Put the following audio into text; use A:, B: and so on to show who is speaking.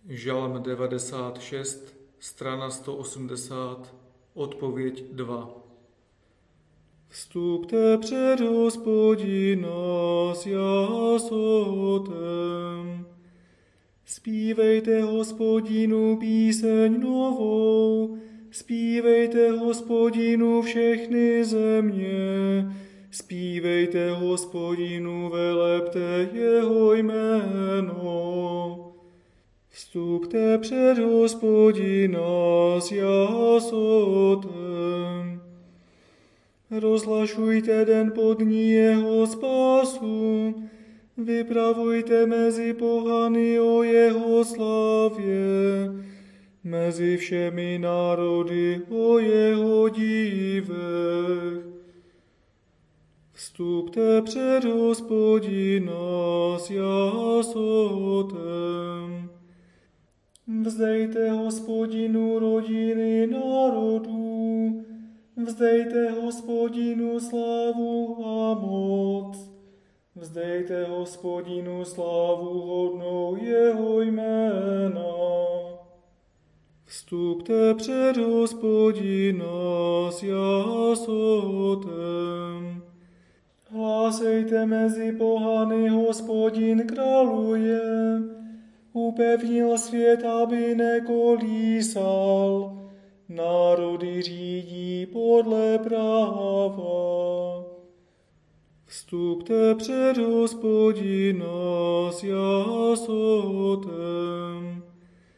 A: Žalm 96, strana 180, odpověď 2.
B: Vstupte před Hospodina s jásotem. Zpívejte Hospodinu píseň novou, zpívejte Hospodinu všechny země, zpívejte Hospodinu, velepte jeho jméno. Vstupte před Hospodina s jásotem. Rozhlašujte den po dní jeho spásu, vypravujte mezi pohany o jeho slávě, mezi všemi národy o jeho dívech. Vstupte před Hospodina s jásotem. Vzdejte Hospodinu rodiny národů, vzdejte Hospodinu slávu a moc, vzdejte Hospodinu slávu hodnou jeho jména. Vstupte před Hospodina s jásotem. Hlásejte mezi pohany, Hospodin králuje, upevnil svět, aby nekolísal, národy řídí podle práva. Vstupte před Hospodina s jásotem.